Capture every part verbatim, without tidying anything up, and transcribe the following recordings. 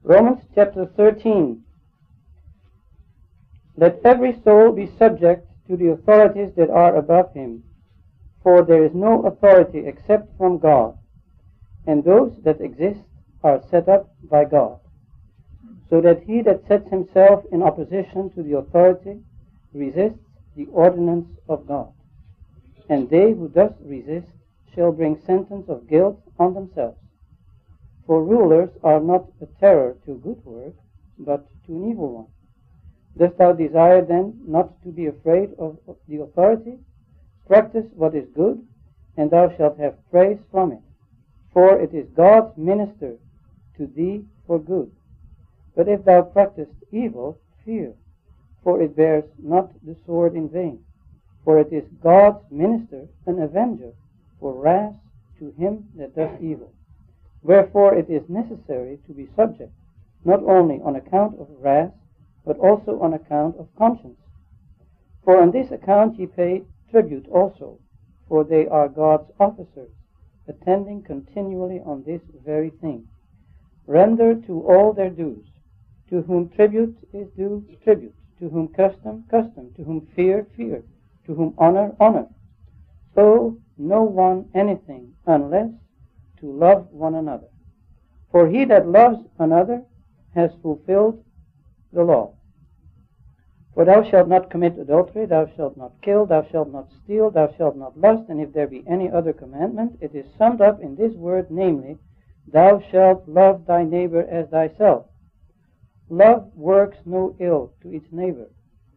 Romans chapter thirteen. Let every soul be subject to the authorities that are above him, for there is no authority except from God, and those that exist are set up by God, so that he that sets himself in opposition to the authority resists the ordinance of God. And they who thus resist shall bring sentence of guilt on themselves. For rulers are not a terror to good work, but to an evil one. Dost thou desire then not to be afraid of the authority? Practice what is good, and thou shalt have praise from it. For it is God's minister to thee for good. But if thou practice evil, fear, for it bears not the sword in vain. For it is God's minister, an avenger, for wrath to him that does evil. Wherefore it is necessary to be subject, not only on account of wrath, but also on account of conscience. For on this account ye pay tribute also, for they are God's officers, attending continually on this very thing. Render to all their dues. To whom tribute is due, tribute. To whom custom, custom. To whom fear, fear. To whom honor, honor. Owe no one anything, unless to love one another. For he that loves another has fulfilled the law. For thou shalt not commit adultery, thou shalt not kill, thou shalt not steal, thou shalt not lust, and if there be any other commandment, it is summed up in this word, namely, thou shalt love thy neighbor as thyself. Love works no ill to its neighbor.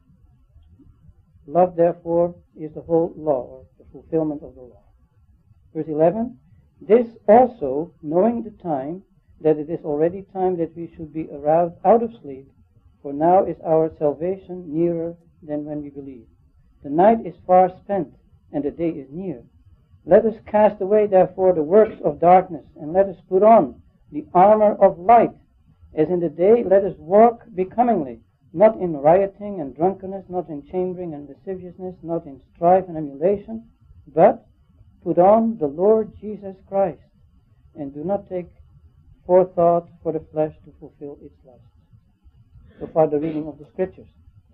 Love, therefore, is the whole law, or the fulfillment of the law. Verse eleven, this also, knowing the time, that it is already time that we should be aroused out of sleep, for now is our salvation nearer than when we believed. The night is far spent, and the day is near. Let us cast away, therefore, the works of darkness, and let us put on the armor of light. As in the day, let us walk becomingly, not in rioting and drunkenness, not in chambering and lasciviousness, not in strife and emulation, but put on the Lord Jesus Christ, and do not take forethought for the flesh to fulfill its lusts. So far the reading of the Scriptures.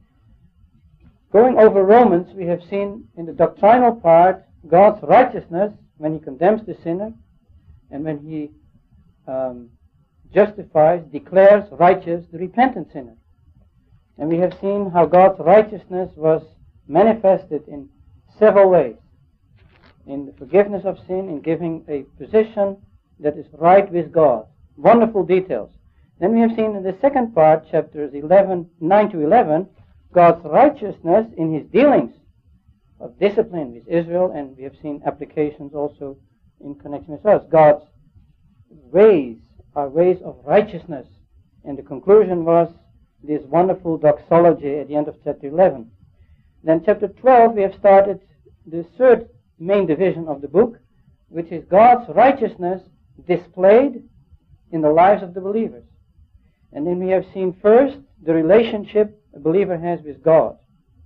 Going over Romans, we have seen in the doctrinal part God's righteousness when he condemns the sinner, and when he um, justifies, declares righteous the repentant sinner. And we have seen how God's righteousness was manifested in several ways. In the forgiveness of sin, in giving a position that is right with God. Wonderful details. Then we have seen in the second part, chapters eleven, nine to eleven, God's righteousness in his dealings of discipline with Israel, and we have seen applications also in connection with us. God's ways are ways of righteousness. And the conclusion was this wonderful doxology at the end of chapter eleven. Then chapter twelve, we have started the third main division of the book, which is God's righteousness displayed in the lives of the believers. And then we have seen first the relationship a believer has with God.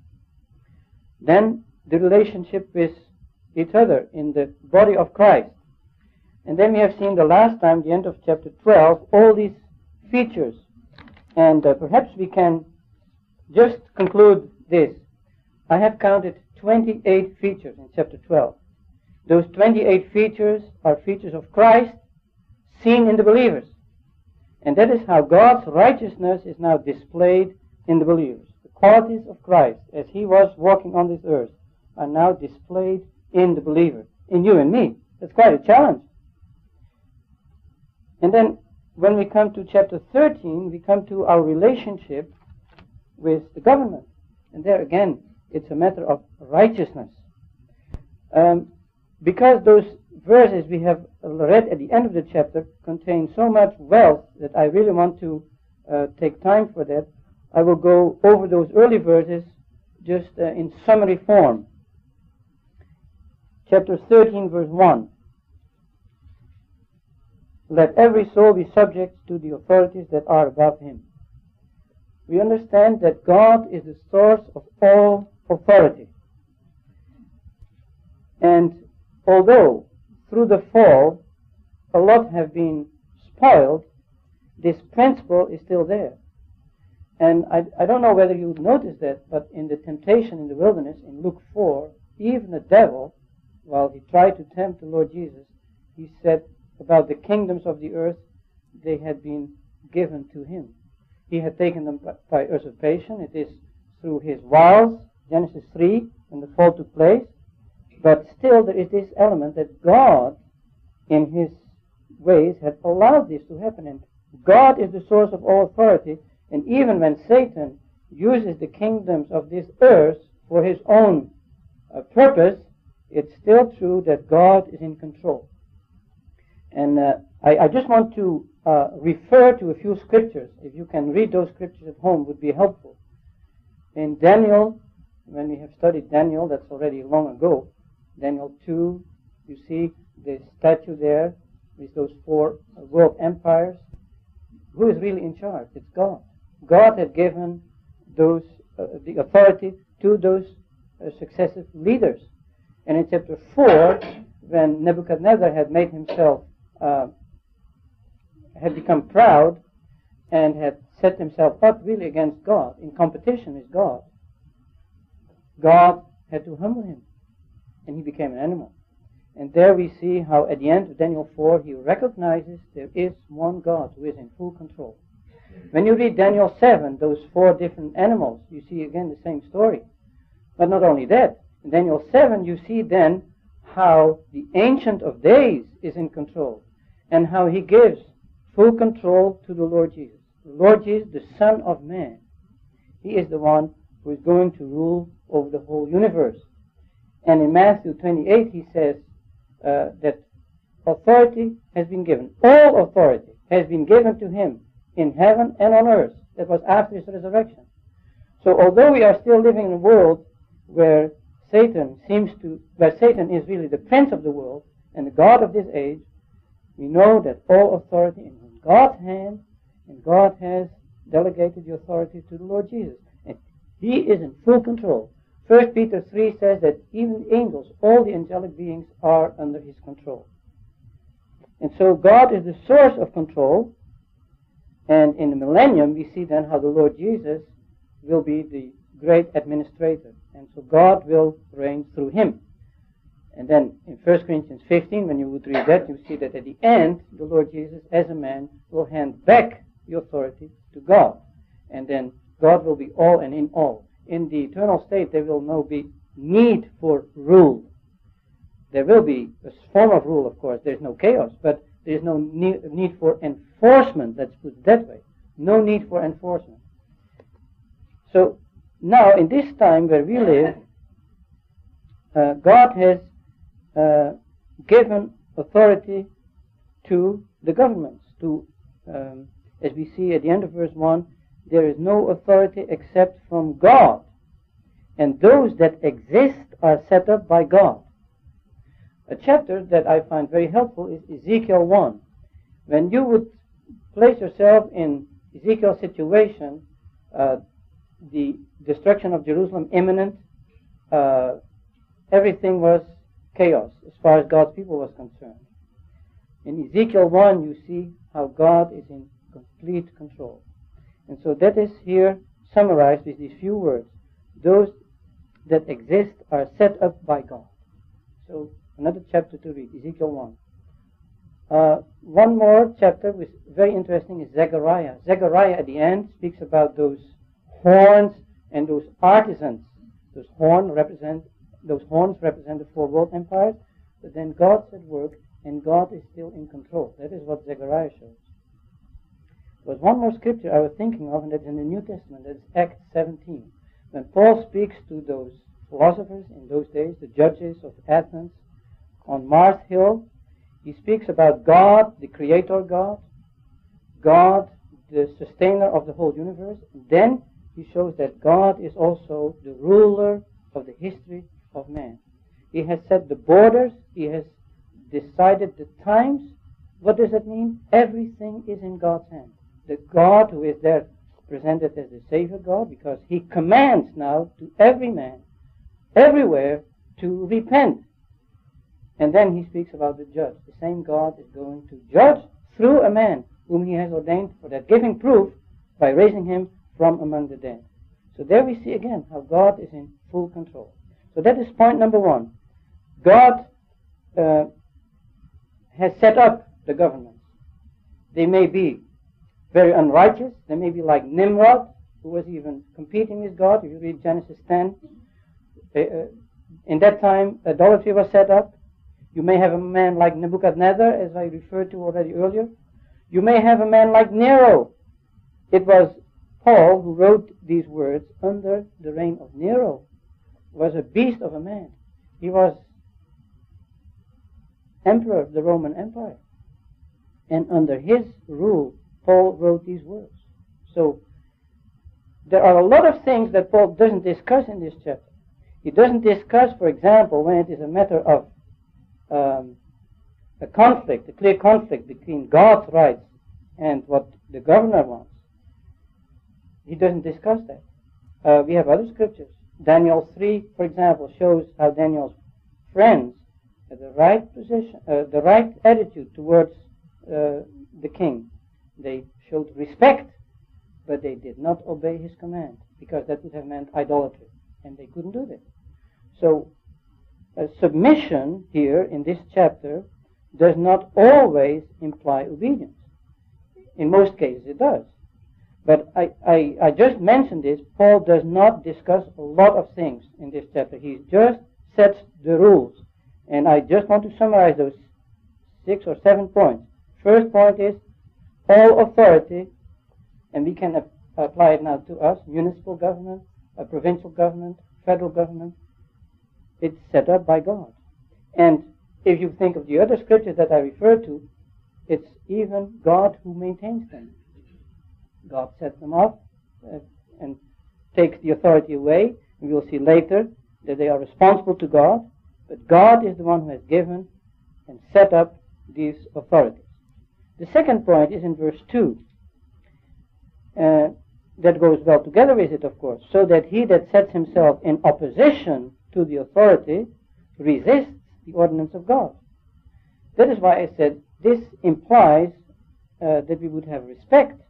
Then the relationship with each other in the body of Christ. And then we have seen the last time, the end of chapter twelve, all these features. And uh, perhaps we can just conclude this. I have counted twenty-eight features in chapter twelve. Those twenty-eight features are features of Christ seen in the believers. And that is how God's righteousness is now displayed in the believers. The qualities of Christ, as he was walking on this earth, are now displayed in the believer, in you and me. That's quite a challenge. And then when we come to chapter thirteen, we come to our relationship with the government. And there again, it's a matter of righteousness. Um, because those verses we have read at the end of the chapter contain so much wealth that I really want to uh, take time for that, I will go over those early verses just uh, in summary form. Chapter thirteen, verse one. Let every soul be subject to the authorities that are above him. We understand that God is the source of all authority. And although through the fall a lot have been spoiled, this principle is still there. And I, I don't know whether you noticed that, but in the temptation in the wilderness, in Luke four, even the devil, while he tried to tempt the Lord Jesus, he said about the kingdoms of the earth, they had been given to him. He had taken them by, by usurpation. It is through his wiles, Genesis three, when the fall took place. But still there is this element that God, in his ways, had allowed this to happen. And God is the source of all authority. And even when Satan uses the kingdoms of this earth for his own uh, purpose, it's still true that God is in control. And uh, I, I just want to uh, refer to a few scriptures. If you can read those scriptures at home, would be helpful. In Daniel, when we have studied Daniel, that's already long ago, Daniel two, you see the statue there with those four world empires. Who is really in charge? It's God. God had given those uh, the authority to those uh, successive leaders. And in chapter four, when Nebuchadnezzar had made himself, uh, had become proud and had set himself up really against God, in competition with God, God had to humble him, and he became an animal. And there we see how at the end of Daniel four, he recognizes there is one God who is in full control. When you read Daniel seven, those four different animals, you see again the same story. But not only that, in Daniel seven you see then how the Ancient of Days is in control, and how he gives full control to the Lord Jesus. The Lord Jesus, the Son of Man, he is the one who is going to rule over the whole universe. And in Matthew twenty-eight he says uh, that authority has been given. All authority has been given to him in heaven and on earth. That was after his resurrection. So although we are still living in a world where Satan seems to, where Satan is really the prince of the world and the God of this age, we know that all authority is in God's hand, and God has delegated the authority to the Lord Jesus. And he is in full control. First Peter three says that even the angels, all the angelic beings, are under his control. And so God is the source of control. And in the millennium, we see then how the Lord Jesus will be the great administrator. And so God will reign through him. And then in First Corinthians fifteen, when you would read that, you see that at the end, the Lord Jesus, as a man, will hand back the authority to God. And then God will be all and in all. In the eternal state, there will no be need for rule. There will be a form of rule, of course. There's no chaos, but there is no need for enforcement, let's put it that way. No need for enforcement. So now, in this time where we live, uh, God has uh, given authority to the governments. To, um, as we see at the end of verse one, there is no authority except from God, and those that exist are set up by God. A chapter that I find very helpful is Ezekiel one. When you would place yourself in Ezekiel's situation, uh, the destruction of Jerusalem imminent, uh, everything was chaos as far as God's people was concerned. In Ezekiel one, you see how God is in complete control. And so that is here summarized with these few words. Those that exist are set up by God. So another chapter to read, Ezekiel one. Uh, one more chapter, which is very interesting, is Zechariah. Zechariah at the end speaks about those horns and those artisans. Those horns represent those horns represent the four world empires, but then God's at work, and God is still in control. That is what Zechariah shows. There was one more scripture I was thinking of, and that's in the New Testament. That's Acts seventeen. When Paul speaks to those philosophers in those days, the judges of Athens, on Mars Hill, he speaks about God, the Creator God, God, the sustainer of the whole universe. And then he shows that God is also the ruler of the history of man. He has set the borders. He has decided the times. What does that mean? Everything is in God's hand. The God who is there presented as the Savior God, because he commands now to every man, everywhere, to repent. And then he speaks about the judge. The same God is going to judge through a man whom he has ordained for that, giving proof by raising him from among the dead. So there we see again how God is in full control. So that is point number one. God uh, has set up the governments. They may be very unrighteous. They may be like Nimrod, who was even competing with God. If you read Genesis ten, they, uh, in that time idolatry was set up. You may have a man like Nebuchadnezzar, as I referred to already earlier. You may have a man like Nero. It was Paul who wrote these words under the reign of Nero. He was a beast of a man. He was emperor of the Roman Empire. And under his rule, Paul wrote these words. So, there are a lot of things that Paul doesn't discuss in this chapter. He doesn't discuss, for example, when it is a matter of um, a conflict, a clear conflict between God's rights and what the governor wants. He doesn't discuss that. Uh, we have other scriptures. Daniel three, for example, shows how Daniel's friends had the right position, uh, the right attitude towards uh, the king. They showed respect, but they did not obey his command, because that would have meant idolatry, and they couldn't do that. So, uh, submission here in this chapter does not always imply obedience. In most cases it does. But I, I, I just mentioned this. Paul does not discuss a lot of things in this chapter. He just sets the rules. And I just want to summarize those six or seven points. First point is all authority, and we can ap- apply it now to us, municipal government, a provincial government, federal government. It's set up by God. And if you think of the other scriptures that I referred to, it's even God who maintains them. God sets them up uh, and takes the authority away. And we will see later that they are responsible to God, but God is the one who has given and set up these authorities. The second point is in verse two. Uh, that goes well together with it, of course. So that he that sets himself in opposition to the authority resists the ordinance of God. That is why I said this implies uh, that we would have respect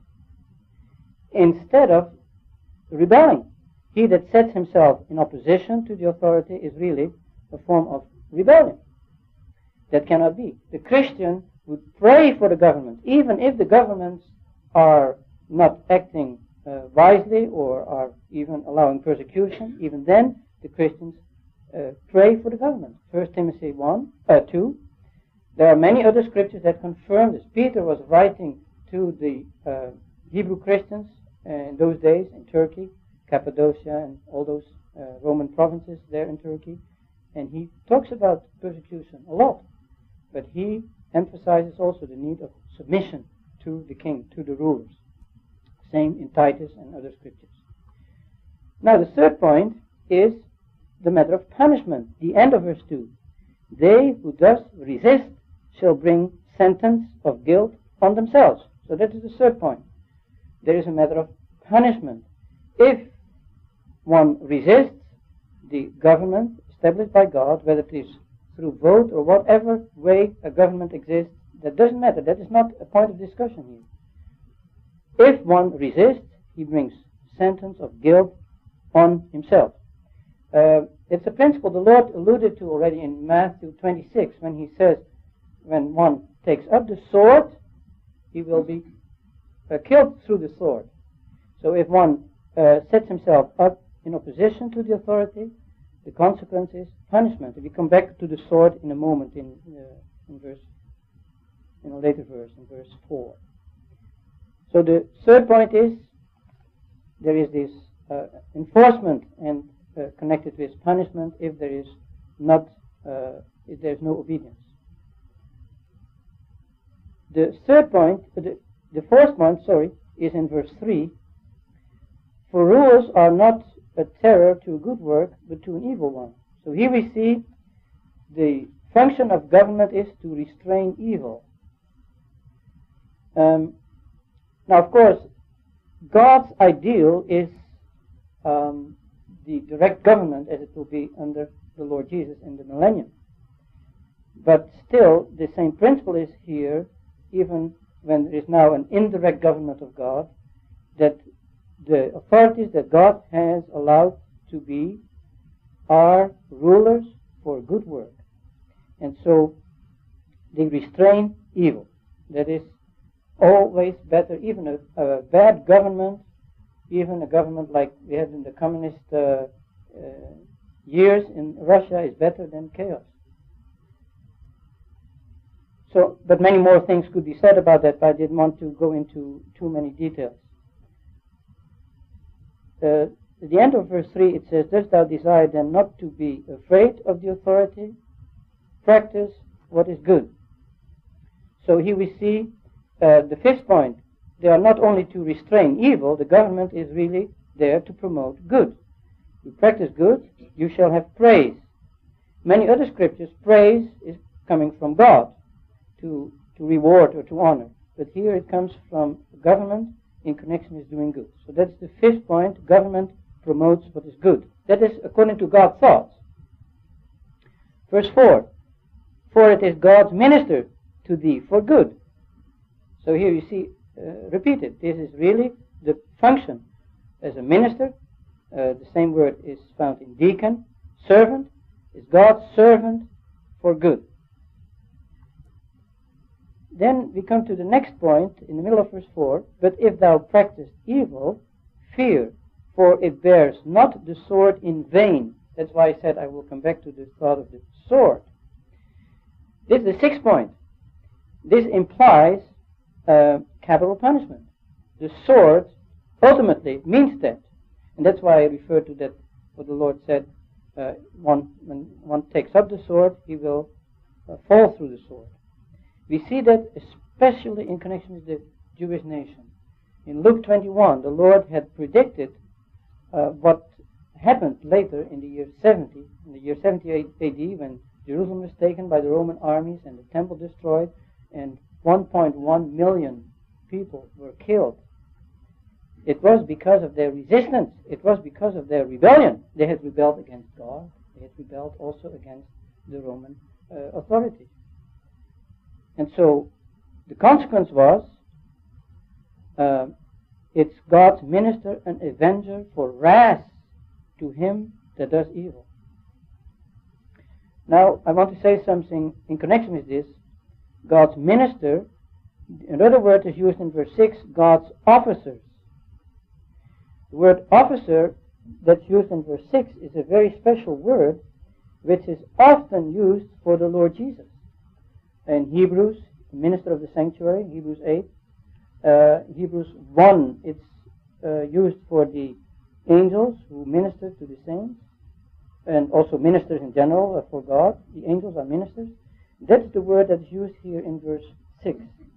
instead of rebelling. He that sets himself in opposition to the authority is really a form of rebellion. That cannot be. The Christian would pray for the government, even if the governments are not acting uh, wisely or are even allowing persecution. Even then, the Christians uh, pray for the government. First Timothy one, uh, two. There are many other scriptures that confirm this. Peter was writing to the uh, Hebrew Christians uh, in those days in Turkey, Cappadocia, and all those uh, Roman provinces there in Turkey. And he talks about persecution a lot. But he emphasizes also the need of submission to the king, to the rulers. Same in Titus and other scriptures. Now the third point is the matter of punishment. The end of verse two. They who thus resist shall bring sentence of guilt on themselves. So that is the third point. There is a matter of punishment. If one resists the government established by God, whether it is through vote or whatever way a government exists, that doesn't matter. That is not a point of discussion here. If one resists, he brings sentence of guilt on himself. Uh, it's a principle the Lord alluded to already in Matthew twenty-six when he says, when one takes up the sword, he will be uh, killed through the sword. So if one uh, sets himself up in opposition to the authority, the consequence is punishment. If we come back to the sword in a moment in, uh, in verse, in a later verse, in verse four. So the third point is there is this uh, enforcement and uh, connected with punishment if there is not, uh, if there is no obedience. The third point, uh, the, the fourth point, sorry, is in verse three. For rulers are not a terror to a good work, but to an evil one. So here we see the function of government is to restrain evil. Um, now, of course, God's ideal is um, the direct government as it will be under the Lord Jesus in the millennium. But still, the same principle is here even when there is now an indirect government of God, that the authorities that God has allowed to be are rulers for good work. And so they restrain evil. That is always better. Even a, a bad government, even a government like we had in the communist uh, uh, years in Russia, is better than chaos. So, but many more things could be said about that, but I didn't want to go into too many details. Uh, at the end of verse three, it says, "Dost thou desire then not to be afraid of the authority? Practice what is good." So here we see uh, the fifth point. They are not only to restrain evil, the government is really there to promote good. You practice good, you shall have praise. Many other scriptures, praise is coming from God to, to reward or to honor. But here it comes from government in connection with doing good. So that's the fifth point. Government promotes what is good. That is according to God's thoughts. Verse four, "For it is God's minister to thee for good." So here you see, uh, repeated, this is really the function as a minister. Uh, the same word is found in deacon. Servant is God's servant for good. Then we come to the next point in the middle of verse four. "But if thou practice evil, fear, for it bears not the sword in vain." That's why I said I will come back to the thought of the sword. This is the sixth point. This implies uh, capital punishment. The sword ultimately means that. And that's why I refer to that, what the Lord said, uh, one, when one takes up the sword, he will uh, fall through the sword. We see that especially in connection with the Jewish nation. In Luke twenty-one, the Lord had predicted uh, what happened later in the year seventy, in the year seventy-eight A D, when Jerusalem was taken by the Roman armies and the temple destroyed, and one point one million people were killed. It was because of their resistance. It was because of their rebellion. They had rebelled against God. They had rebelled also against the Roman uh, authority. And so the consequence was, uh, it's God's minister and avenger for wrath to him that does evil. Now, I want to say something in connection with this. God's minister, another word is used in verse six, God's officers. The word officer that's used in verse six is a very special word which is often used for the Lord Jesus. In Hebrews, the minister of the sanctuary, Hebrews eight, uh, Hebrews one, it's uh, used for the angels who minister to the saints, and also ministers in general uh, for God. The angels are ministers. That's the word that's used here in verse six.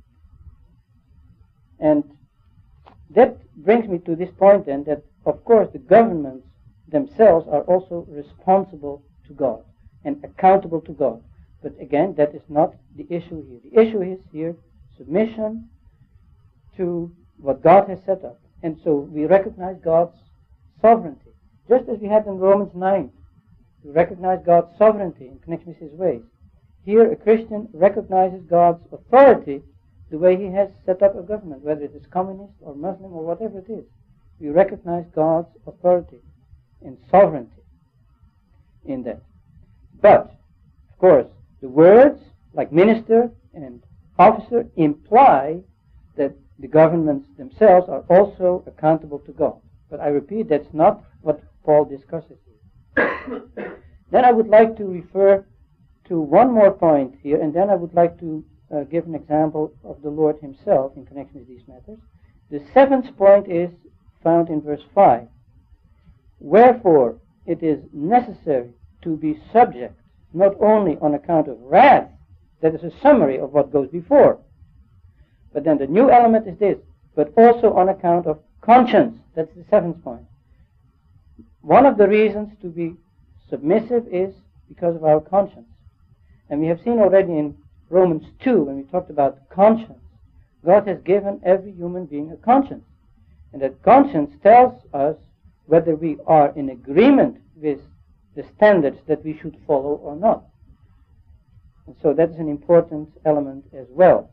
And that brings me to this point then, that of course the governments themselves are also responsible to God and accountable to God. But again, that is not the issue here. The issue is here submission to what God has set up. And so we recognize God's sovereignty. Just as we had in Romans nine, we recognize God's sovereignty in connection with his ways. Here a Christian recognizes God's authority the way he has set up a government, whether it is communist or Muslim or whatever it is. We recognize God's authority and sovereignty in that. But, of course, the words like minister and officer imply that the governments themselves are also accountable to God. But I repeat, that's not what Paul discusses here. Then I would like to refer to one more point here, and then I would like to uh, give an example of the Lord himself in connection with these matters. The seventh point is found in verse five. "Wherefore it is necessary to be subject, not only on account of wrath," that is a summary of what goes before, but then the new element is this, "but also on account of conscience." That's the seventh point. One of the reasons to be submissive is because of our conscience. And we have seen already in Romans two, when we talked about conscience, God has given every human being a conscience. And that conscience tells us whether we are in agreement with the standards that we should follow or not. And so that is an important element as well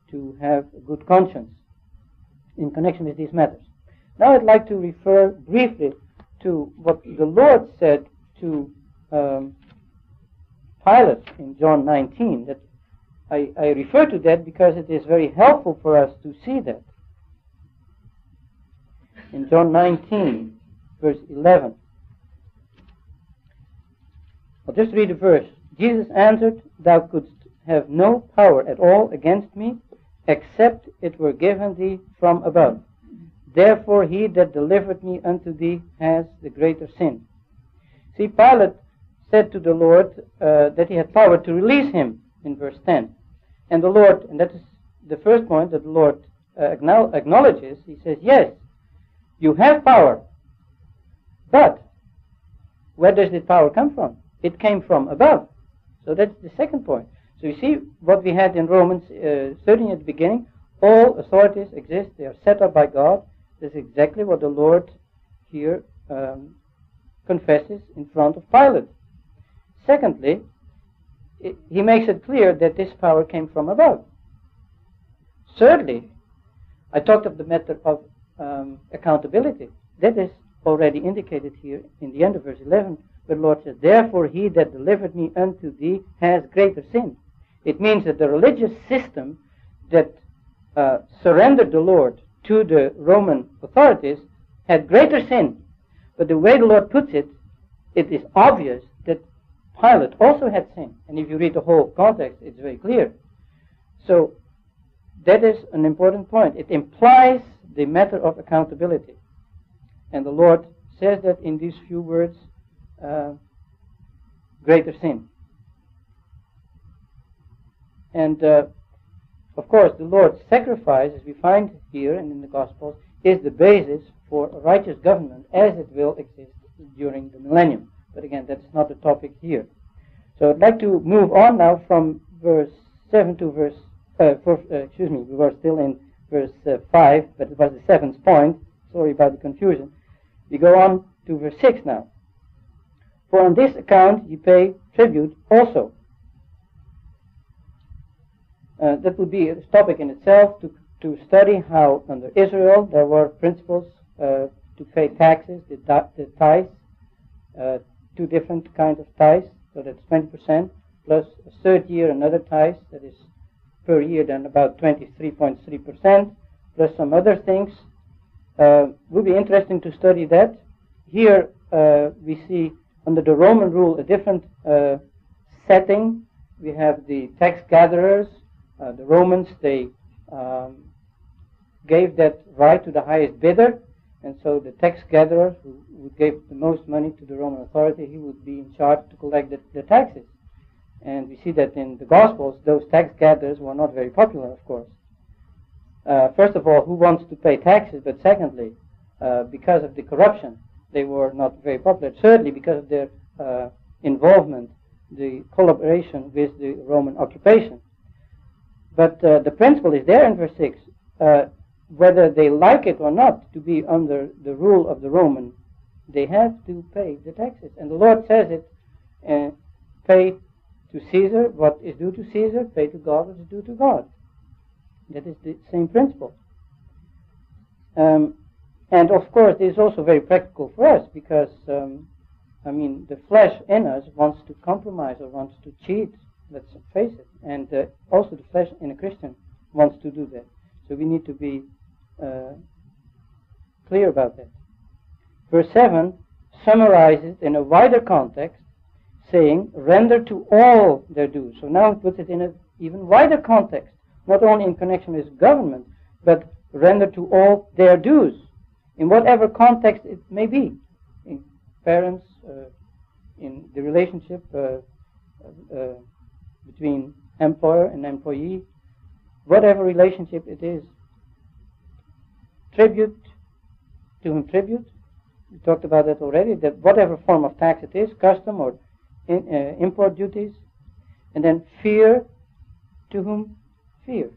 to have a good conscience in connection with these matters. Now I'd like to refer briefly to what the Lord said to um, Pilate in John nineteen. That I, I refer to that because it is very helpful for us to see that. In John nineteen, verse eleven. I'll just read a verse. Jesus answered, "Thou couldst have no power at all against me, except it were given thee from above. Therefore he that delivered me unto thee has the greater sin." See, Pilate said to the Lord uh, that he had power to release him in verse ten. And the Lord, and that is the first point that the Lord uh, acknowledges, he says, yes, you have power. But where does this power come from? It came from above. So that's the second point. So you see what we had in Romans uh, thirteen at the beginning. All authorities exist. They are set up by God. That's exactly what the Lord here um, confesses in front of Pilate. Secondly, it, he makes it clear that this power came from above. Thirdly, I talked of the matter of um, accountability. That is already indicated here in the end of verse eleven, where the Lord says, "Therefore he that delivered me unto thee has greater sin." It means that the religious system that uh, surrendered the Lord to the Roman authorities had greater sin. But the way the Lord puts it, it is obvious that Pilate also had sin. And if you read the whole context, it's very clear. So that is an important point. It implies the matter of accountability. And the Lord says that in these few words, uh, greater sin. And uh, of course, the Lord's sacrifice, as we find here and in the Gospels, is the basis for a righteous government as it will exist during the millennium. But again, that's not the topic here. So I'd like to move on now from verse seven to verse, uh, four, uh, excuse me, we were still in verse uh, five, but it was the seventh point. Sorry about the confusion. We go on to verse six now. "For on this account ye pay tribute also." Uh, that would be a topic in itself to, to study how under Israel there were principles uh, to pay taxes, the, the tithes, uh, two different kinds of tithes, so that's twenty percent, plus a third year another tithe, that is per year then about twenty-three point three percent, plus some other things. Uh, would be interesting to study that. Here uh, we see under the Roman rule a different uh, setting. We have the tax gatherers. Uh, the Romans, they um, gave that right to the highest bidder, and so the tax gatherer who, who gave the most money to the Roman authority, he would be in charge to collect the, the taxes. And we see that in the Gospels, those tax gatherers were not very popular, of course. Uh, first of all, who wants to pay taxes? But secondly, uh, because of the corruption, they were not very popular. Thirdly, because of their uh, involvement, the collaboration with the Roman occupation. But uh, the principle is there in verse six. Uh, whether they like it or not to be under the rule of the Roman, they have to pay the taxes. And the Lord says it, uh, pay to Caesar what is due to Caesar, pay to God what is due to God. That is the same principle. Um, and of course, this is also very practical for us because, um, I mean, the flesh in us wants to compromise or wants to cheat. Let's face it. And uh, also the flesh in a Christian wants to do that. So we need to be uh, clear about that. Verse seven summarizes in a wider context, saying, render to all their dues. So now it puts it in an even wider context, not only in connection with government, but render to all their dues, in whatever context it may be, in parents, uh, in the relationship uh, uh, between employer and employee, whatever relationship it is. Tribute, to whom tribute, we talked about that already, that whatever form of tax it is, custom or in, uh, import duties, and then fear, to whom fear.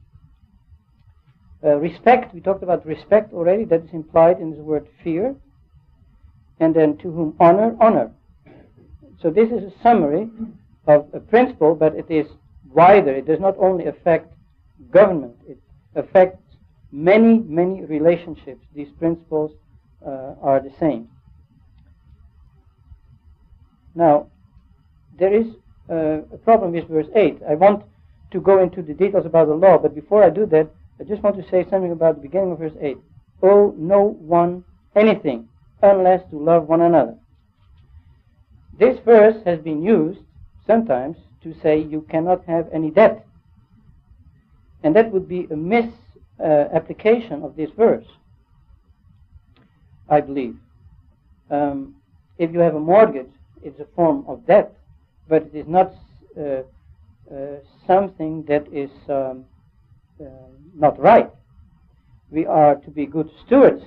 Uh, respect, we talked about respect already, that is implied in the word fear, and then to whom honor, honor. So this is a summary of a principle, but it is wider. It does not only affect government. It affects many, many relationships. These principles uh, are the same. Now, there is uh, a problem with verse eight. I want to go into the details about the law, but before I do that, I just want to say something about the beginning of verse eight. Owe no one anything, unless to love one another. This verse has been used sometimes to say you cannot have any debt. And that would be a misapplication uh, of this verse, I believe. Um, if you have a mortgage, it's a form of debt, but it is not uh, uh, something that is um, uh, not right. We are to be good stewards.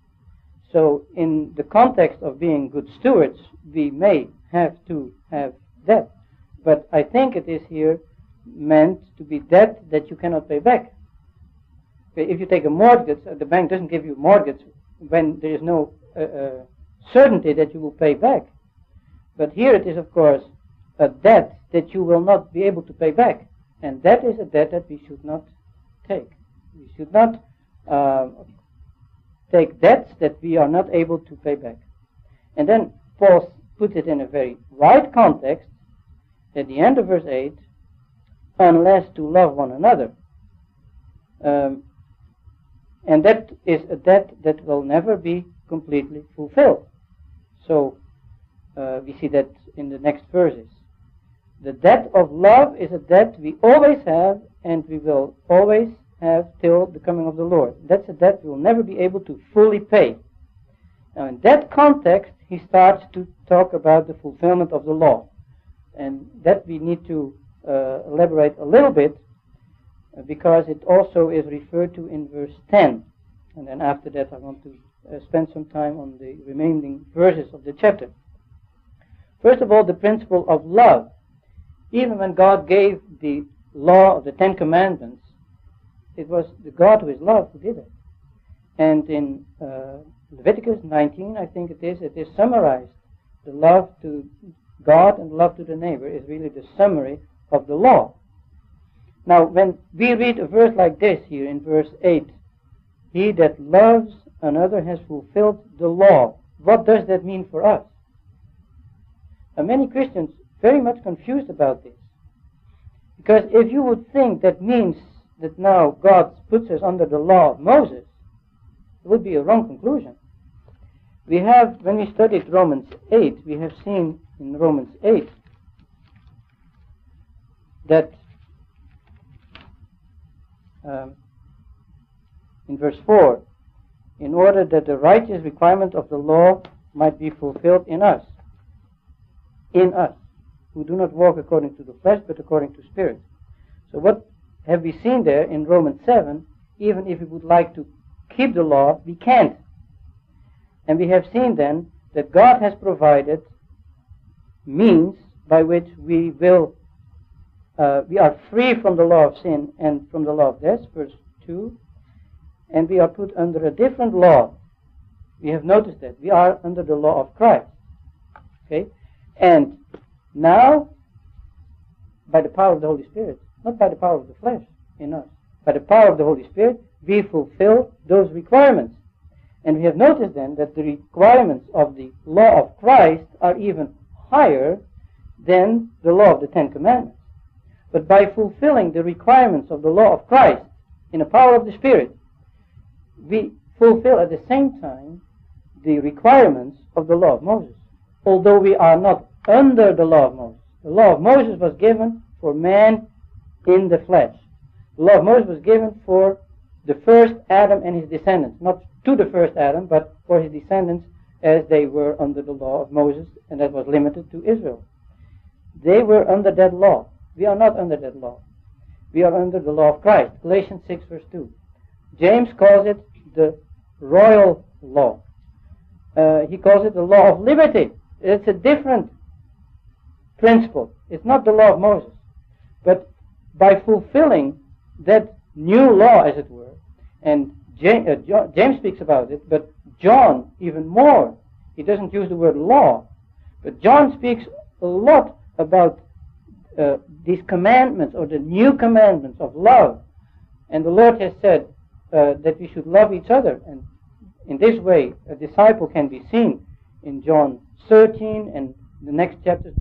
So in the context of being good stewards, we may have to have debt. But I think it is here meant to be debt that you cannot pay back. If you take a mortgage, the bank doesn't give you a mortgage when there is no uh, uh, certainty that you will pay back. But here it is, of course, a debt that you will not be able to pay back. And that is a debt that we should not take. We should not uh, take debts that we are not able to pay back. And then Paul puts it in a very wide context at the end of verse eight, unless to love one another. Um, and that is a debt that will never be completely fulfilled. So uh, we see that in the next verses. The debt of love is a debt we always have and we will always have till the coming of the Lord. That's a debt we will never be able to fully pay. Now in that context he starts to talk about the fulfillment of the law. And that we need to uh, elaborate a little bit uh, because it also is referred to in verse ten. And then after that I want to uh, spend some time on the remaining verses of the chapter. First of all, the principle of love. Even when God gave the law of the Ten Commandments, it was the God who is love who did it. And in uh, Leviticus nineteen, I think it is, it is summarized. The love to God and love to the neighbor is really the summary of the law. Now, when we read a verse like this here in verse eight, he that loves another has fulfilled the law. What does that mean for us? Now, many Christians very much confused about this. Because if you would think that means that now God puts us under the law of Moses, it would be a wrong conclusion. We have, when we studied Romans eight, we have seen in Romans eight that um, in verse four, in order that the righteous requirement of the law might be fulfilled in us, in us, who do not walk according to the flesh, but according to spirit. So what have we seen there in Romans seven? Even if we would like to keep the law, we can't. And we have seen then that God has provided means by which we will, uh, we are free from the law of sin and from the law of death, verse two, and we are put under a different law. We have noticed that. We are under the law of Christ. Okay? And now, by the power of the Holy Spirit, not by the power of the flesh in us, by the power of the Holy Spirit, we fulfill those requirements. And we have noticed then that the requirements of the law of Christ are even higher than the law of the Ten Commandments. But by fulfilling the requirements of the law of Christ in the power of the Spirit, we fulfill at the same time the requirements of the law of Moses. Although we are not under the law of Moses. The law of Moses was given for man in the flesh. The law of Moses was given for the first Adam and his descendants. Not to the first Adam, but for his descendants as they were under the law of Moses, and that was limited to Israel. They were under that law. We are not under that law. We are under the law of Christ. Galatians six verse two. James calls it the royal law. Uh, he calls it the law of liberty. It's a different principle. It's not the law of Moses. But by fulfilling that new law, as it were, and James, uh, John, James speaks about it, but John even more. He doesn't use the word law, but John speaks a lot about uh, these commandments, or the new commandments of love, And the Lord has said uh, that we should love each other. And in this way, a disciple can be seen in John thirteen and the next chapter.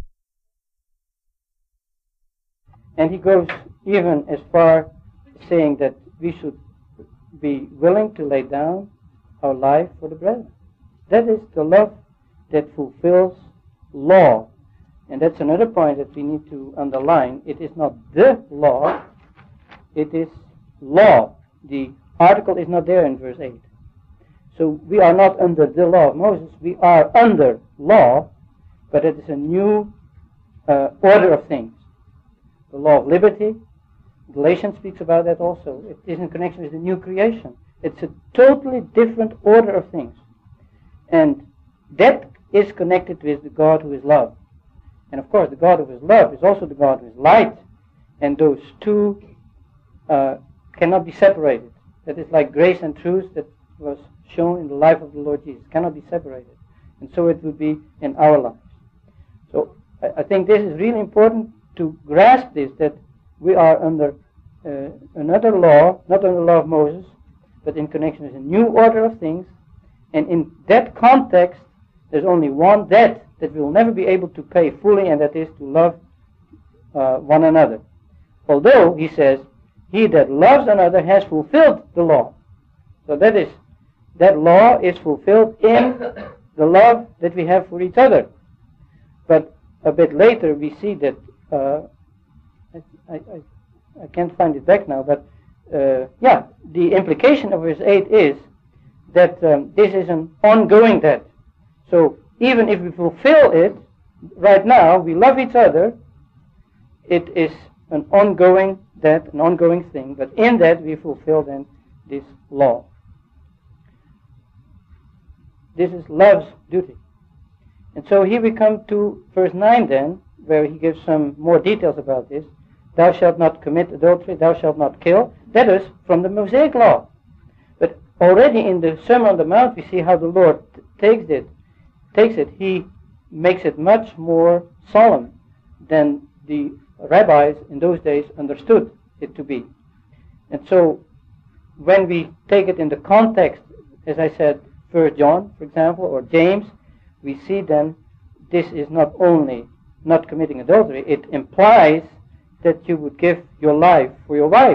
And he goes even as far saying that we should be willing to lay down our life for the brethren. That is the love that fulfills law. And that's another point that we need to underline. It is not the law, it is law. The article is not there in verse eight. So we are not under the law of Moses, we are under law, but it is a new uh, order of things. The law of liberty, Galatians speaks about that also. It is in connection with the new creation. It's a totally different order of things. And that is connected with the God who is love. And of course, the God who is love is also the God who is light. And those two uh, cannot be separated. That is like grace and truth that was shown in the life of the Lord Jesus. Cannot be separated. And so it would be in our lives. So I, I think this is really important to grasp this, that we are under uh, another law, not under the law of Moses, but in connection with a new order of things. And in that context, there's only one debt that we will never be able to pay fully, and that is to love uh, one another. Although, he says, he that loves another has fulfilled the law. So that is, that law is fulfilled in the love that we have for each other. But a bit later we see that, uh, I, I, I can't find it back now, but uh, yeah, the implication of verse eight is that um, this is an ongoing debt. So even if we fulfill it, right now we love each other, it is an ongoing debt, an ongoing thing, but in that we fulfill then this law. This is love's duty. And so here we come to verse nine then, where he gives some more details about this. Thou shalt not commit adultery, thou shalt not kill. That is from the Mosaic law. But already in the Sermon on the Mount we see how the Lord t- takes it. Takes it. He makes it much more solemn than the rabbis in those days understood it to be. And so when we take it in the context, as I said, First John, for example, or James, we see then this is not only not committing adultery, it implies that you would give your life for your wife.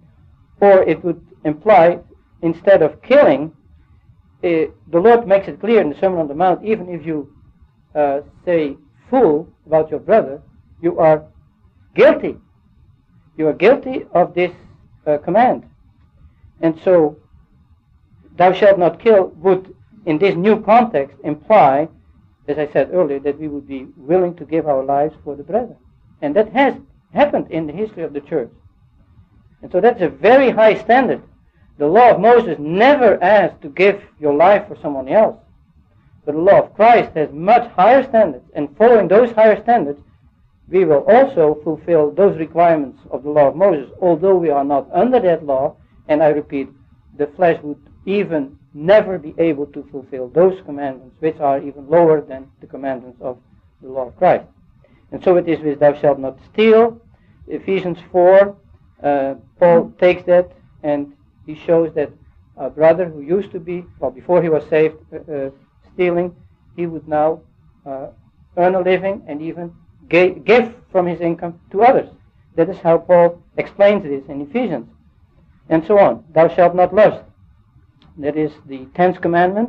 Or it would imply, instead of killing, uh, the Lord makes it clear in the Sermon on the Mount, even if you uh, say fool about your brother, you are guilty. You are guilty of this uh, command. And so, thou shalt not kill would, in this new context, imply, as I said earlier, that we would be willing to give our lives for the brethren. And that has happened in the history of the church. And so that's a very high standard. The law of Moses never asked to give your life for someone else. But the law of Christ has much higher standards. And following those higher standards, we will also fulfill those requirements of the law of Moses, although we are not under that law. And I repeat, the flesh would even never be able to fulfill those commandments, which are even lower than the commandments of the law of Christ. And so it is with thou shalt not steal. Ephesians four, uh, Paul takes that and he shows that a brother who used to be, well, before he was saved, uh, uh, stealing, he would now uh, earn a living and even ga- give from his income to others. That is how Paul explains this in Ephesians. And so on. Thou shalt not lust. That is the tenth commandment.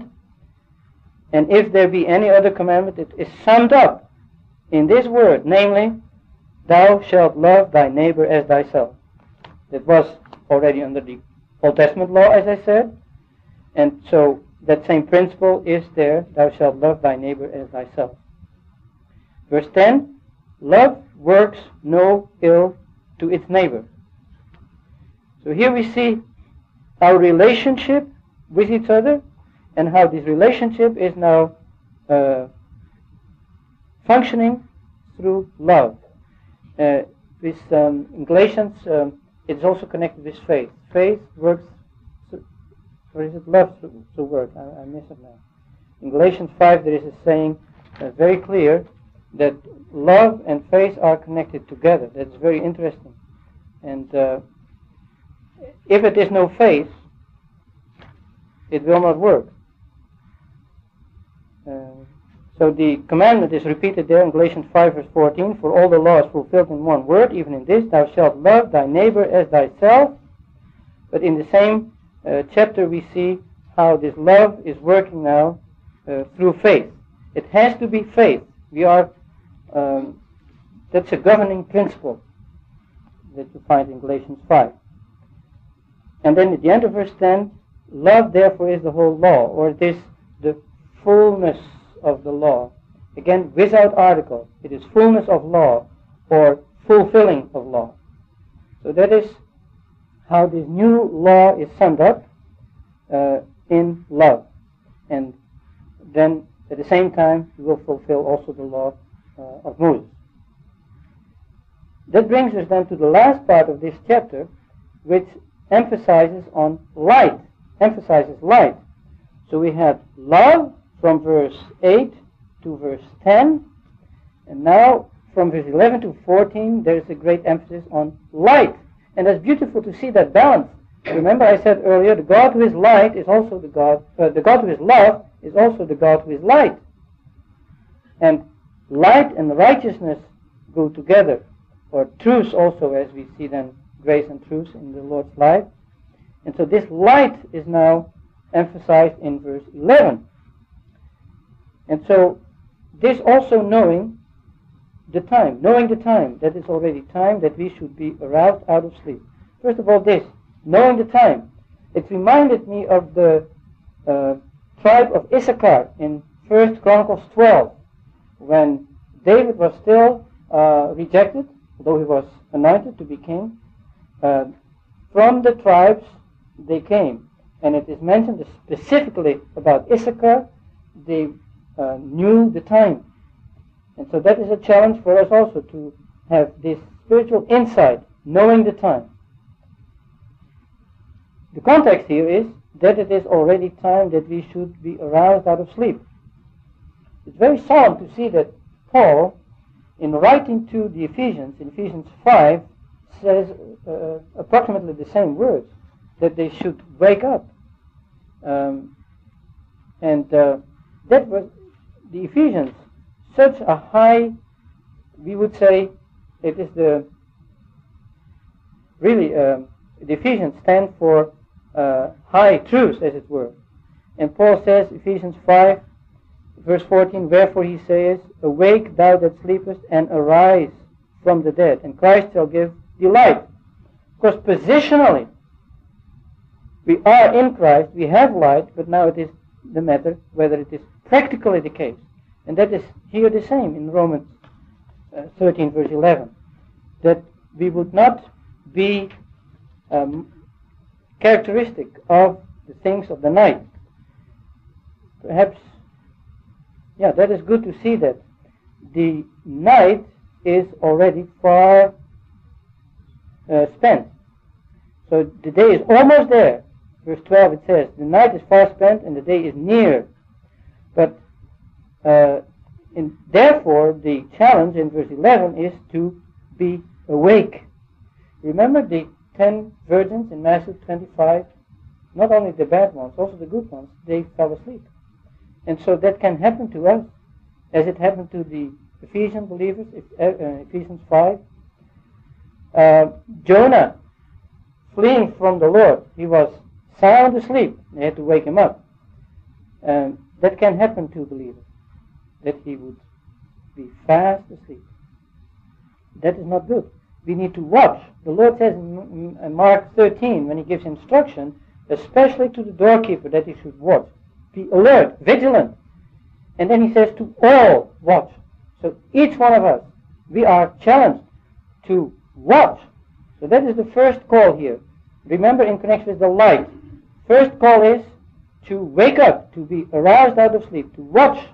And if there be any other commandment, it is summed up in this word, namely, thou shalt love thy neighbor as thyself. That was already under the Old Testament law, as I said. And so that same principle is there, thou shalt love thy neighbor as thyself. Verse ten, love works no ill to its neighbor. So here we see our relationship with each other and how this relationship is now uh, functioning through love. Uh, with um, in Galatians, um, it's also connected with faith. Faith works, through, or is it love through, through work? I, I miss it now. In Galatians five, there is a saying uh, very clear that love and faith are connected together. That's very interesting. And uh, if it is no faith, it will not work. Uh, so the commandment is repeated there in Galatians five verse fourteen, for all the law is fulfilled in one word, even in this, thou shalt love thy neighbor as thyself. But in the same uh, chapter we see how this love is working now uh, through faith. It has to be faith. We are, um, that's a governing principle that you find in Galatians five. And then at the end of verse ten, love therefore is the whole law, or it is the fullness of the law. Again, without article, it is fullness of law, or fulfilling of law. So that is how this new law is summed up uh, in love. And then at the same time, we will fulfill also the law uh, of Moses. That brings us then to the last part of this chapter, which emphasizes on light, emphasizes light. So we had love from verse eight to verse ten, and now from verse eleven to fourteen there is a great emphasis on light. And it's beautiful to see that balance. Remember I said earlier, the God who is light is also the God, uh, the God who is love is also the God who is light. And light and righteousness go together, or truth also, as we see then grace and truth in the Lord's life. And so this light is now emphasized in verse eleven. And so this also knowing the time, knowing the time, that is already time that we should be aroused out of sleep. First of all this, knowing the time. It reminded me of the uh, tribe of Issachar in First Chronicles twelve, when David was still uh, rejected, although he was anointed to be king. Uh, from the tribes they came, and it is mentioned specifically about Issachar. They uh, knew the time, and so that is a challenge for us also, to have this spiritual insight, knowing the time. The context here is that it is already time that we should be aroused out of sleep. It's very solemn to see that Paul, in writing to the Ephesians, in Ephesians five, says uh, approximately the same words, that they should wake up. Um, and uh, that was the Ephesians, such a high, we would say, it is the, really, uh, the Ephesians stand for uh, high truths, as it were. And Paul says, Ephesians five, verse fourteen, wherefore he says, awake thou that sleepest, and arise from the dead, and Christ shall give thee light. Because positionally, we are in Christ, we have light, but now it is the matter whether it is practically the case. And that is here the same in Romans uh, thirteen, verse eleven, that we would not be um, characteristic of the things of the night. Perhaps, yeah, that is good to see that the night is already far uh, spent. So the day is almost there. Verse twelve it says, the night is far spent and the day is near. But uh, in, therefore the challenge in verse eleven is to be awake. Remember the ten virgins in Matthew twenty-five? Not only the bad ones, also the good ones, they fell asleep. And so that can happen to us, as it happened to the Ephesian believers, uh, Ephesians five. Uh, Jonah, fleeing from the Lord, he was sound asleep. They had to wake him up. Um, that can happen to believers, that he would be fast asleep. That is not good. We need to watch. The Lord says in Mark thirteen, when he gives instruction, especially to the doorkeeper, that he should watch. Be alert, vigilant. And then he says to all, watch. So each one of us, we are challenged to watch. So that is the first call here. Remember, in connection with the light, first call is to wake up, to be aroused out of sleep, to watch,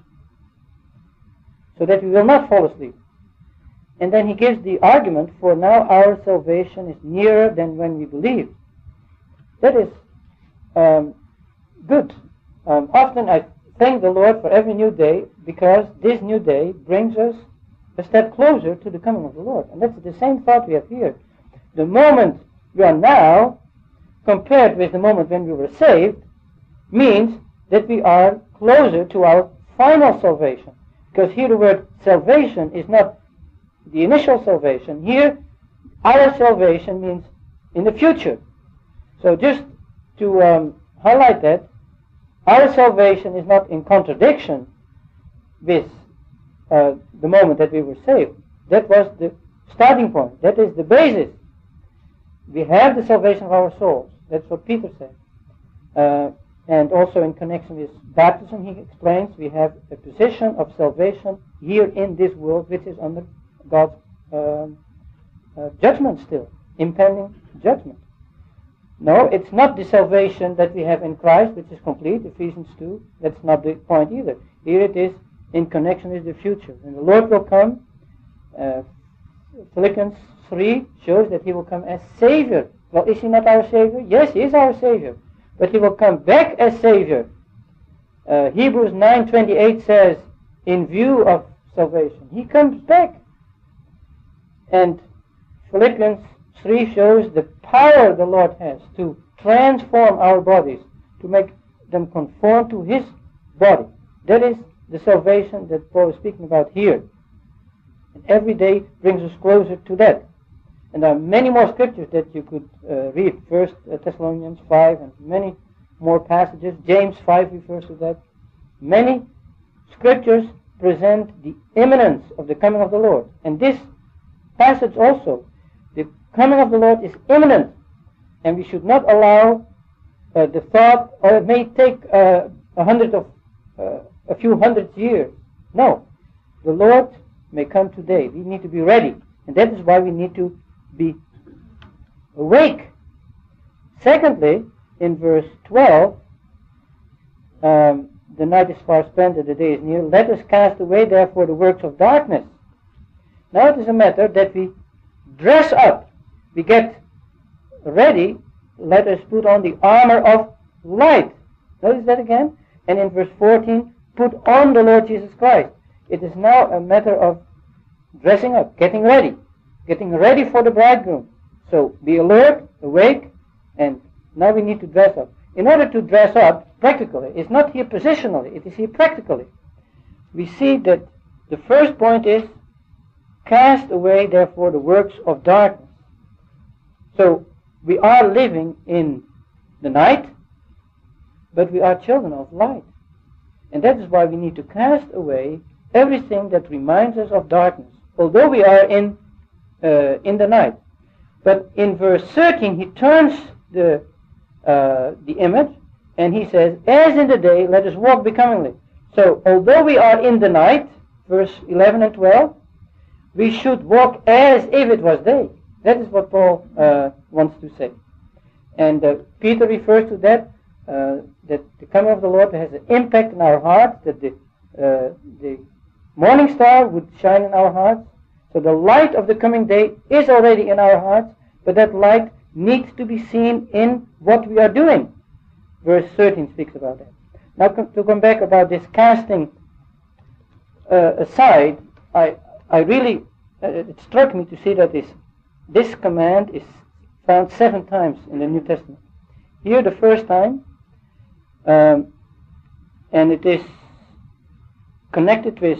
so that we will not fall asleep. And then he gives the argument, for now our salvation is nearer than when we believed. That is um, good. Um, often I thank the Lord for every new day, because this new day brings us a step closer to the coming of the Lord. And that's the same thought we have here. The moment we are now compared with the moment when we were saved, means that we are closer to our final salvation. Because here the word salvation is not the initial salvation. Here, our salvation means in the future. So just to um, highlight that, our salvation is not in contradiction with uh, the moment that we were saved. That was the starting point. That is the basis. We have the salvation of our souls. That's what Peter said. Uh, and also in connection with baptism, he explains we have a position of salvation here in this world, which is under God's uh, uh, judgment still, impending judgment. No, it's not the salvation that we have in Christ, which is complete, Ephesians two. That's not the point either. Here it is in connection with the future. When the Lord will come, uh, Philippians three shows that he will come as Savior. Well, is he not our Savior? Yes, he is our Savior. But he will come back as Savior. Uh, Hebrews nine twenty-eight says, in view of salvation, he comes back. And Philippians three shows the power the Lord has to transform our bodies, to make them conform to his body. That is the salvation that Paul is speaking about here. And every day brings us closer to that. And there are many more scriptures that you could uh, read. First Thessalonians five and many more passages. James five refers to that. Many scriptures present the imminence of the coming of the Lord. And this passage also, the coming of the Lord is imminent. And we should not allow uh, the thought, or it may take uh, a hundred of uh, a few hundred years. No, the Lord may come today. We need to be ready. And that is why we need to be awake. Secondly, in verse twelve, um, the night is far spent and the day is near. Let us cast away therefore the works of darkness. Now it is a matter that we dress up. We get ready. Let us put on the armor of light. Notice that again. And in verse fourteen, put on the Lord Jesus Christ. It is now a matter of dressing up, getting ready. Getting ready for the bridegroom. So be alert, awake, and now we need to dress up. In order to dress up practically, it's not here positionally, it is here practically. We see that the first point is, cast away therefore the works of darkness. So we are living in the night, but we are children of light. And that is why we need to cast away everything that reminds us of darkness, although we are in Uh, in the night. But in verse thirteen, he turns the uh, the image, and he says, as in the day, let us walk becomingly. So, although we are in the night, verse eleven and twelve, we should walk as if it was day. That is what Paul uh, wants to say. And uh, Peter refers to that, uh, that the coming of the Lord has an impact in our hearts, that the, uh, the morning star would shine in our hearts. So the light of the coming day is already in our hearts, but that light needs to be seen in what we are doing. Verse thirteen speaks about that. Now to come back about this casting uh, aside, I I really, uh, it struck me to see that this, this command is found seven times in the New Testament. Here the first time, um, and it is connected with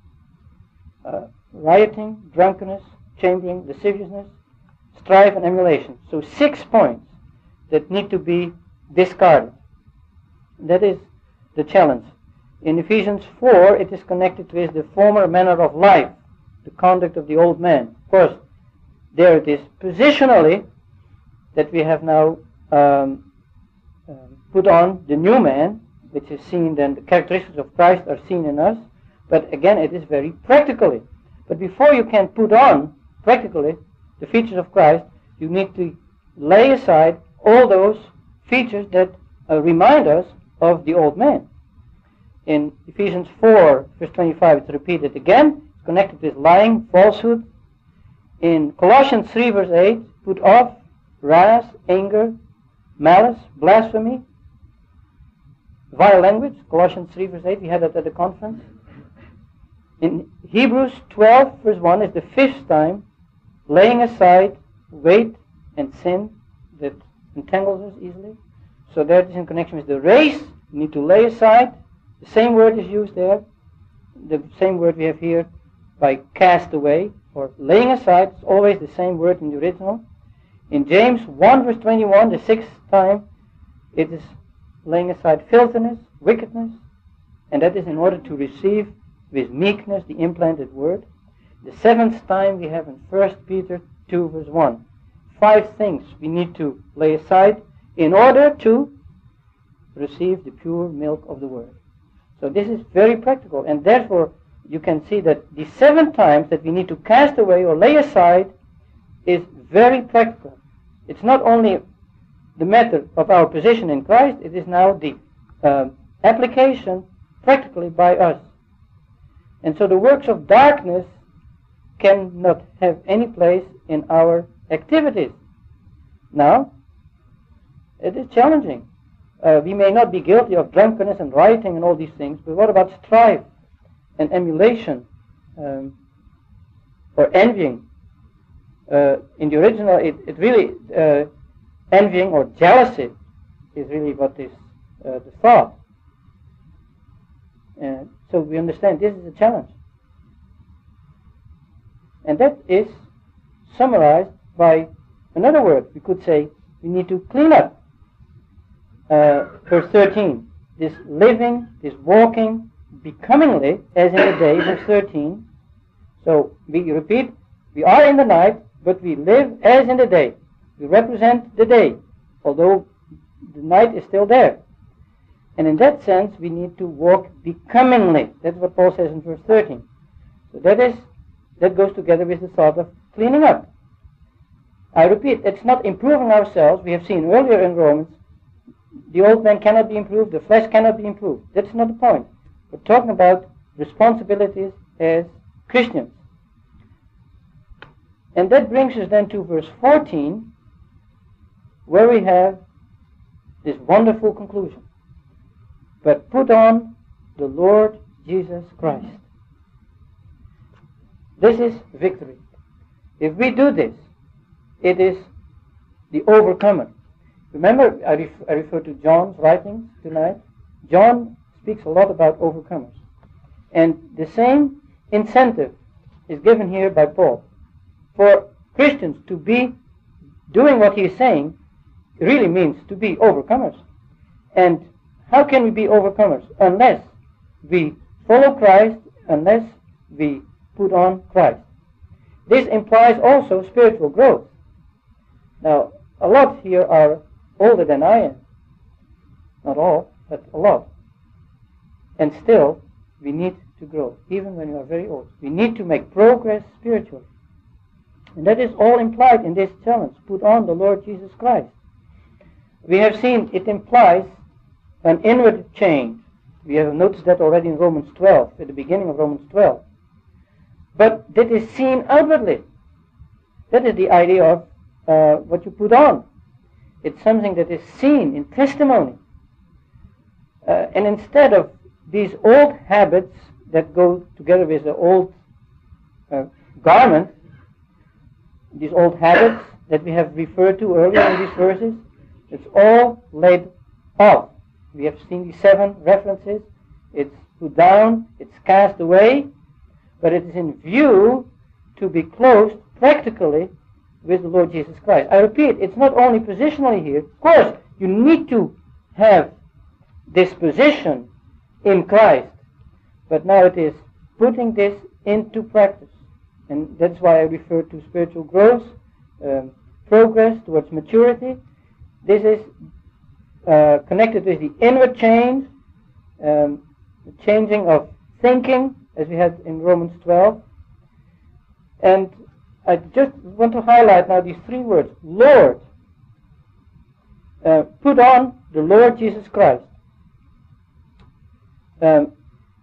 uh, rioting, drunkenness, chambering, lasciviousness, strife, and emulation. So six points that need to be discarded. That is the challenge. In Ephesians four, it is connected with the former manner of life, the conduct of the old man. Of course, there it is positionally that we have now um, uh, put on the new man, which is seen then, the characteristics of Christ are seen in us. But again, it is very practically. But before you can put on, practically, the features of Christ, you need to lay aside all those features that uh, remind us of the old man. In Ephesians four, verse twenty-five, it's repeated again, it's connected with lying, falsehood. In Colossians three, verse eight, put off wrath, anger, malice, blasphemy, vile language. Colossians three, verse eight, we had that at the conference. In Hebrews twelve, verse one, is the fifth time, laying aside weight and sin that entangles us easily. So that is in connection with the race. We need to lay aside. The same word is used there. The same word we have here by cast away or laying aside. It's always the same word in the original. In James one verse twenty-one, the sixth time, it is laying aside filthiness, wickedness, and that is in order to receive with meekness the implanted word. The seventh time we have in First Peter two verse one. Five things we need to lay aside in order to receive the pure milk of the word. So this is very practical, and therefore you can see that the seven times that we need to cast away or lay aside is very practical. It's not only the matter of our position in Christ, it is now the uh, application practically by us. And so the works of darkness cannot have any place in our activities. Now, it is challenging. Uh, we may not be guilty of drunkenness and rioting and all these things, but what about strife and emulation um, or envying? Uh, in the original, it, it really, uh, envying or jealousy is really what is uh, the thought. Uh, so we understand this is a challenge. And that is summarized by another word. We could say we need to clean up. Uh, verse thirteen, this living, this walking, becomingly, as in the day, verse thirteen. So we repeat, we are in the night, but we live as in the day. We represent the day, although the night is still there. And in that sense, we need to walk becomingly. That's what Paul says in verse thirteen. So that is, that goes together with the thought of cleaning up. I repeat, it's not improving ourselves. We have seen earlier in Romans, the old man cannot be improved, the flesh cannot be improved. That's not the point. We're talking about responsibilities as Christians. And that brings us then to verse fourteen, where we have this wonderful conclusion. But put on the Lord Jesus Christ. This is victory. If we do this, it is the overcomer. Remember, I, ref- I refer to John's writings tonight. John speaks a lot about overcomers. And the same incentive is given here by Paul. For Christians to be doing what he is saying really means to be overcomers. And how can we be overcomers? Unless we follow Christ, unless we put on Christ. This implies also spiritual growth. Now, a lot here are older than I am. Not all, but a lot. And still, we need to grow, even when you are very old. We need to make progress spiritually. And that is all implied in this challenge. Put on the Lord Jesus Christ. We have seen it implies an inward change. We have noticed that already in Romans twelve, at the beginning of Romans twelve. But that is seen outwardly. That is the idea of uh, what you put on. It's something that is seen in testimony. Uh, and instead of these old habits that go together with the old uh, garment, these old habits that we have referred to earlier in these verses, it's all laid off. We have seen these seven references. It's put down, it's cast away, but it is in view to be closed practically with the Lord Jesus Christ. I repeat, it's not only positionally here. Of course, you need to have this position in Christ, but now it is putting this into practice. And that's why I refer to spiritual growth, um, progress towards maturity. This is uh, connected with the inward change, um, the changing of thinking, as we had in Romans twelve. And I just want to highlight now these three words. Lord. Uh, put on the Lord Jesus Christ. Um,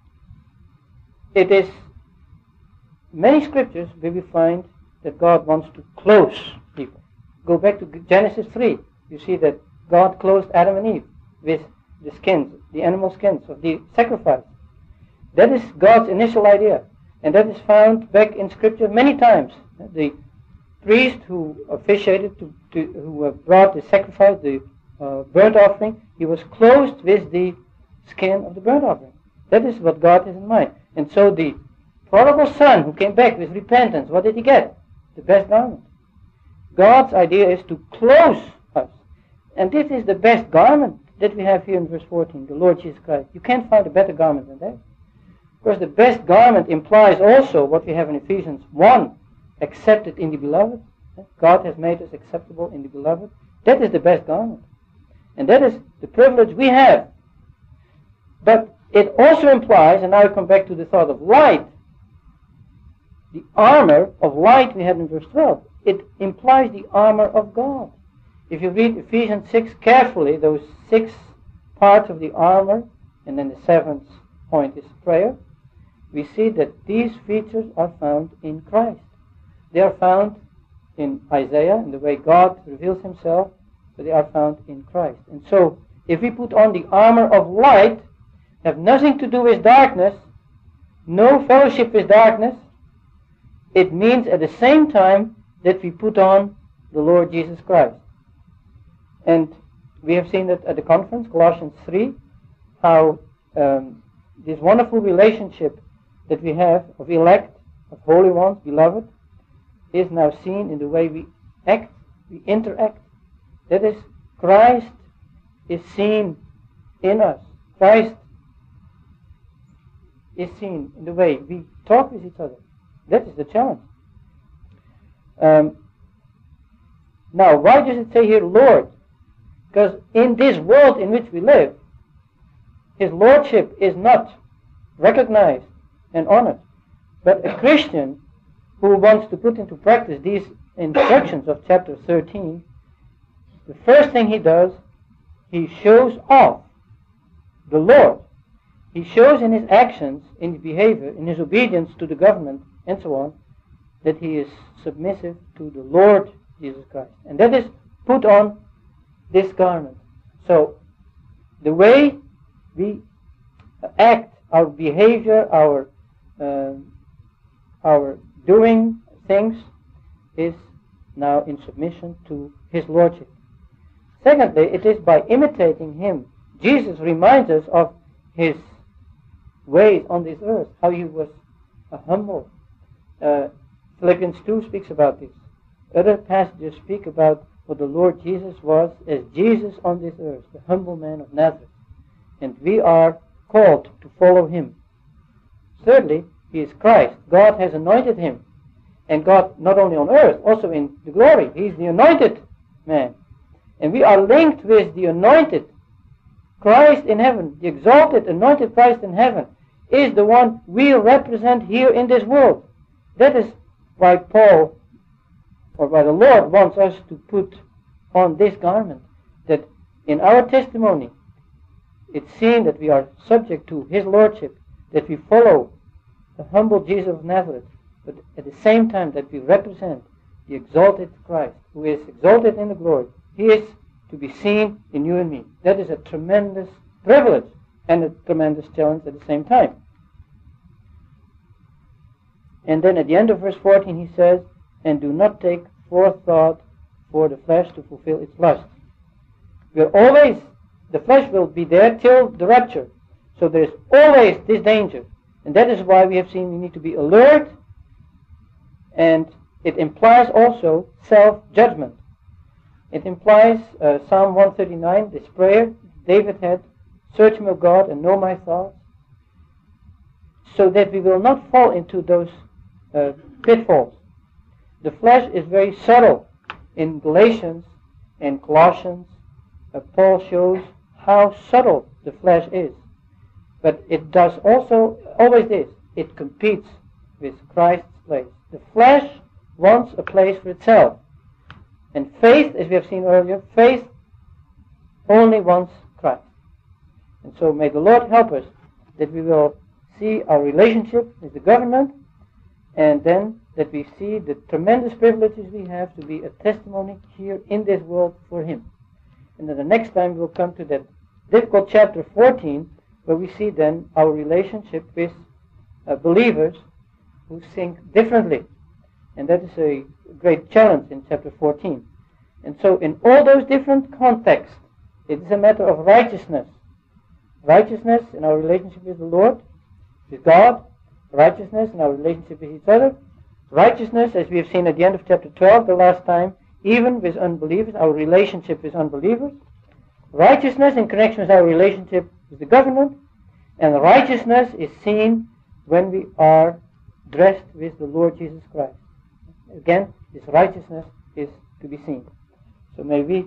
it is many scriptures where we find that God wants to clothe people. Go back to Genesis three. You see that God clothed Adam and Eve with the skins, the animal skins of the sacrifice. That is God's initial idea. And that is found back in Scripture many times. The priest who officiated, to, to, who uh, brought the sacrifice, the uh, burnt offering, he was clothed with the skin of the burnt offering. That is what God has in mind. And so the prodigal son who came back with repentance, what did he get? The best garment. God's idea is to clothe us. And this is the best garment that we have here in verse fourteen, the Lord Jesus Christ. You can't find a better garment than that. Of course, the best garment implies also what we have in Ephesians one, accepted in the beloved. God has made us acceptable in the beloved. That is the best garment. And that is the privilege we have. But it also implies, and now I come back to the thought of light, the armor of light we had in verse twelve. It implies the armor of God. If you read Ephesians six carefully, those six parts of the armor, and then the seventh point is prayer, we see that these features are found in Christ. They are found in Isaiah, in the way God reveals himself, but they are found in Christ. And so, if we put on the armor of light, have nothing to do with darkness, no fellowship with darkness, it means at the same time that we put on the Lord Jesus Christ. And we have seen that at the conference, Colossians three, how um, this wonderful relationship that we have of elect, of holy ones, beloved, is now seen in the way we act, we interact. That is, Christ is seen in us. Christ is seen in the way we talk with each other. That is the challenge. Um, now, why does it say here, Lord? Because in this world in which we live, his lordship is not recognized and honored. But a Christian who wants to put into practice these instructions of chapter thirteen, the first thing he does, he shows off the Lord. He shows in his actions, in his behavior, in his obedience to the government, and so on, that he is submissive to the Lord Jesus Christ. And that is put on this garment. So, the way we act, our behavior, our uh, our doing things is now in submission to his lordship. Secondly, it is by imitating him. Jesus reminds us of his ways on this earth, how he was uh, humble. Uh, Philippians two speaks about this. Other passages speak about what the Lord Jesus was as Jesus on this earth, the humble man of Nazareth. And we are called to follow him. Thirdly, he is Christ. God has anointed him. And God, not only on earth, also in the glory. He is the anointed man. And we are linked with the anointed Christ in heaven. The exalted, anointed Christ in heaven is the one we represent here in this world. That is why Paul, or why the Lord wants us to put on this garment, that in our testimony it's seen that we are subject to his lordship, that we follow the humble Jesus of Nazareth, but at the same time that we represent the exalted Christ, who is exalted in the glory. He is to be seen in you and me. That is a tremendous privilege and a tremendous challenge at the same time. And then at the end of verse fourteen he says, and do not take forethought for the flesh to fulfill its lust. We are always, the flesh will be there till the rapture. So there is always this danger. And that is why we have seen we need to be alert, and it implies also self-judgment. It implies uh, Psalm one thirty-nine, this prayer David had, search me, O God, and know my thoughts, so that we will not fall into those uh, pitfalls. The flesh is very subtle. In Galatians and Colossians, uh, Paul shows how subtle the flesh is. But it does also, always this, it competes with Christ's place. The flesh wants a place for itself. And faith, as we have seen earlier, faith only wants Christ. And so may the Lord help us that we will see our relationship with the government, and then that we see the tremendous privileges we have to be a testimony here in this world for him. And then the next time we'll come to that difficult chapter fourteen, where we see then our relationship with uh, believers who think differently, And that is a great challenge in chapter fourteen. And so in all those different contexts, it is a matter of righteousness. Righteousness in our relationship with the Lord, with God, righteousness in our relationship with each other, righteousness, as we have seen at the end of chapter twelve the last time, even with unbelievers, our relationship with unbelievers, righteousness in connection with our relationship with the government, and righteousness is seen when we are dressed with the Lord Jesus Christ. Again, this righteousness is to be seen. So may we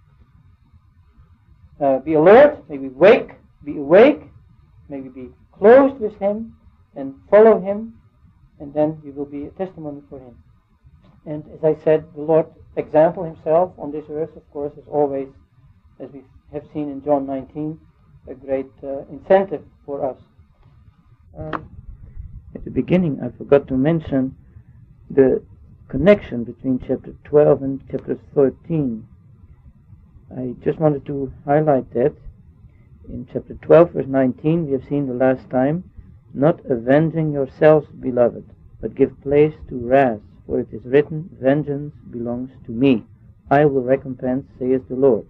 uh, be alert, may we wake, be awake, may we be closed with Him and follow Him, and then we will be a testimony for Him. And as I said, the Lord example Himself on this earth, of course, is always, as we have seen in John nineteen, a great uh, incentive for us. Um, at the beginning, I forgot to mention the connection between chapter twelve and chapter thirteen. I just wanted to highlight that. In chapter twelve, verse nineteen, we have seen the last time, not avenging yourselves, beloved, but give place to wrath, for it is written, vengeance belongs to me. I will recompense, saith the Lord.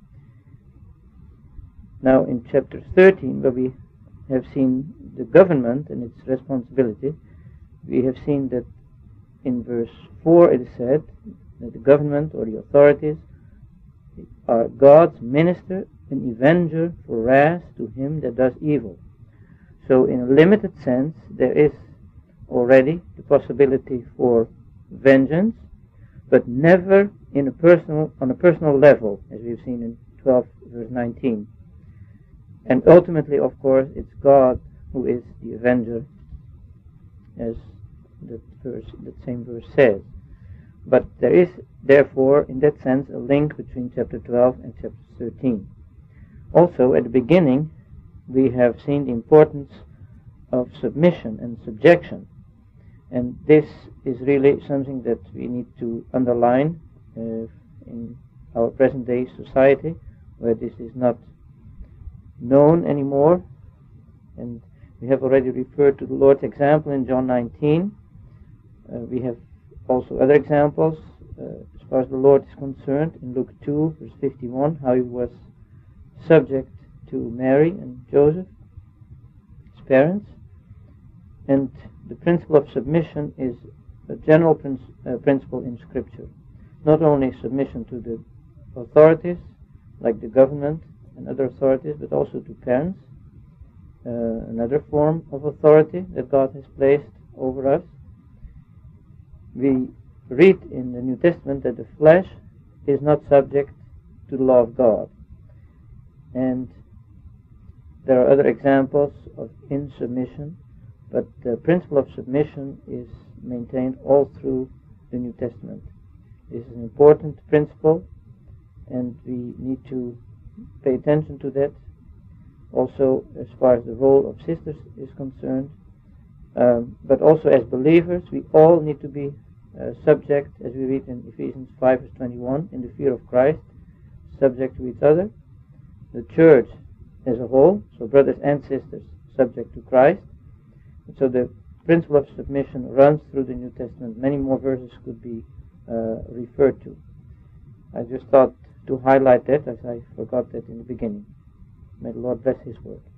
Now in chapter thirteen, where we have seen the government and its responsibility, we have seen that in verse four it is said that the government or the authorities are God's minister and avenger for wrath to him that does evil. So in a limited sense, there is already the possibility for vengeance, but never in a personal, on a personal level, as we've seen in twelve verse nineteen. And ultimately, of course, it's God who is the avenger, as that verse, that same verse says. But there is, therefore, in that sense, a link between chapter twelve and chapter thirteen. Also, at the beginning, we have seen the importance of submission and subjection. And this is really something that we need to underline uh, in our present-day society, where this is not known anymore. And we have already referred to the Lord's example in John nineteen. Uh, we have also other examples uh, as far as the Lord is concerned in Luke two, verse fifty-one, how he was subject to Mary and Joseph, his parents. And the principle of submission is a general prin- uh, principle in Scripture. Not only submission to the authorities, like the government and other authorities, but also to parents, uh, another form of authority that God has placed over us. We read in the New Testament that the flesh is not subject to the law of God. And there are other examples of insubmission, but the principle of submission is maintained all through the New Testament. This is an important principle, and we need to pay attention to that. Also, as far as the role of sisters is concerned, um, but also as believers, we all need to be uh, subject, as we read in Ephesians five, verse twenty-one, in the fear of Christ, subject to each other. The church as a whole, so brothers and sisters, subject to Christ. And so the principle of submission runs through the New Testament. Many more verses could be uh, referred to. I just thought to highlight that, as I forgot that in the beginning. May the Lord bless His word.